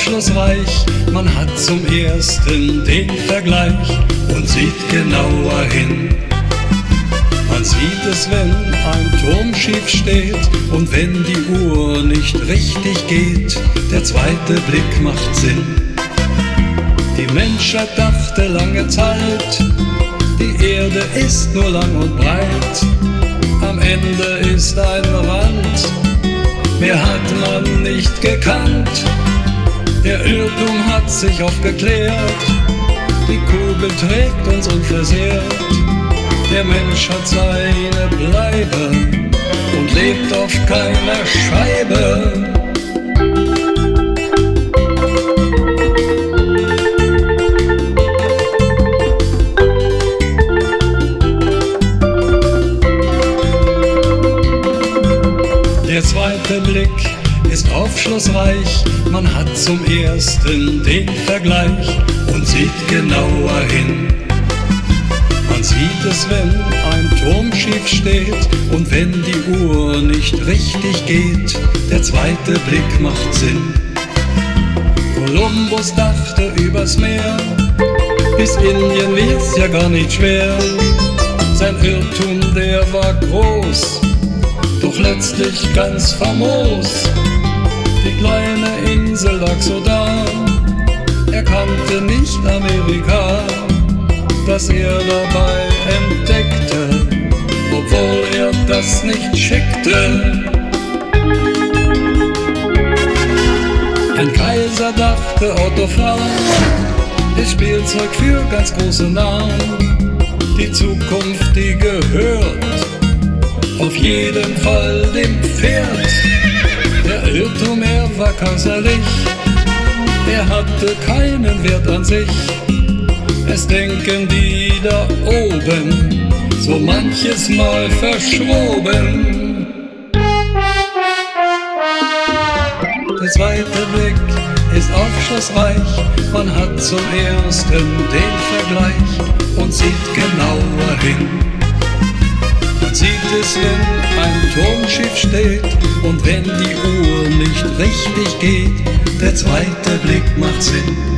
aufschlussreich, man hat zum ersten den Vergleich und sieht genauer hin. Man sieht es, wenn ein Turm schief steht und wenn die Uhr nicht richtig geht. Der zweite Blick macht Sinn. Die Menschheit dachte lange Zeit, die Erde ist nur lang und breit. Am Ende ist ein Rand, mehr hat man nicht gekannt. Der Irrtum hat sich aufgeklärt, die Kugel trägt uns unversehrt. Der Mensch hat seine Bleibe und lebt auf keiner Scheibe. Der zweite Blick ist aufschlussreich, man hat zum ersten den Vergleich und sieht genauer hin. Man sieht es, wenn ein Turm schief steht und wenn die Uhr nicht richtig geht. Der zweite Blick macht Sinn. Kolumbus dachte übers Meer, bis Indien wär's ja gar nicht schwer. Sein Irrtum, der war groß, doch letztlich ganz famos. Die kleine Insel lag so da, er kannte nicht Amerika, das er dabei entdeckte, obwohl er das nicht schickte. Ein Kaiser dachte, Otto Frank ist Spielzeug für ganz große Namen. Die Zukunft, die gehört auf jeden Fall dem Pferd. Der Irrtum, er war kaiserlich, er hatte keinen Wert an sich. Es denken die da oben so manches Mal verschroben. Der zweite Blick ist aufschlussreich, man hat zum ersten den Vergleich und sieht genauer hin. Man sieht es, wenn ein Turm schief steht und wenn die Uhr nicht richtig geht. Der zweite Blick macht Sinn.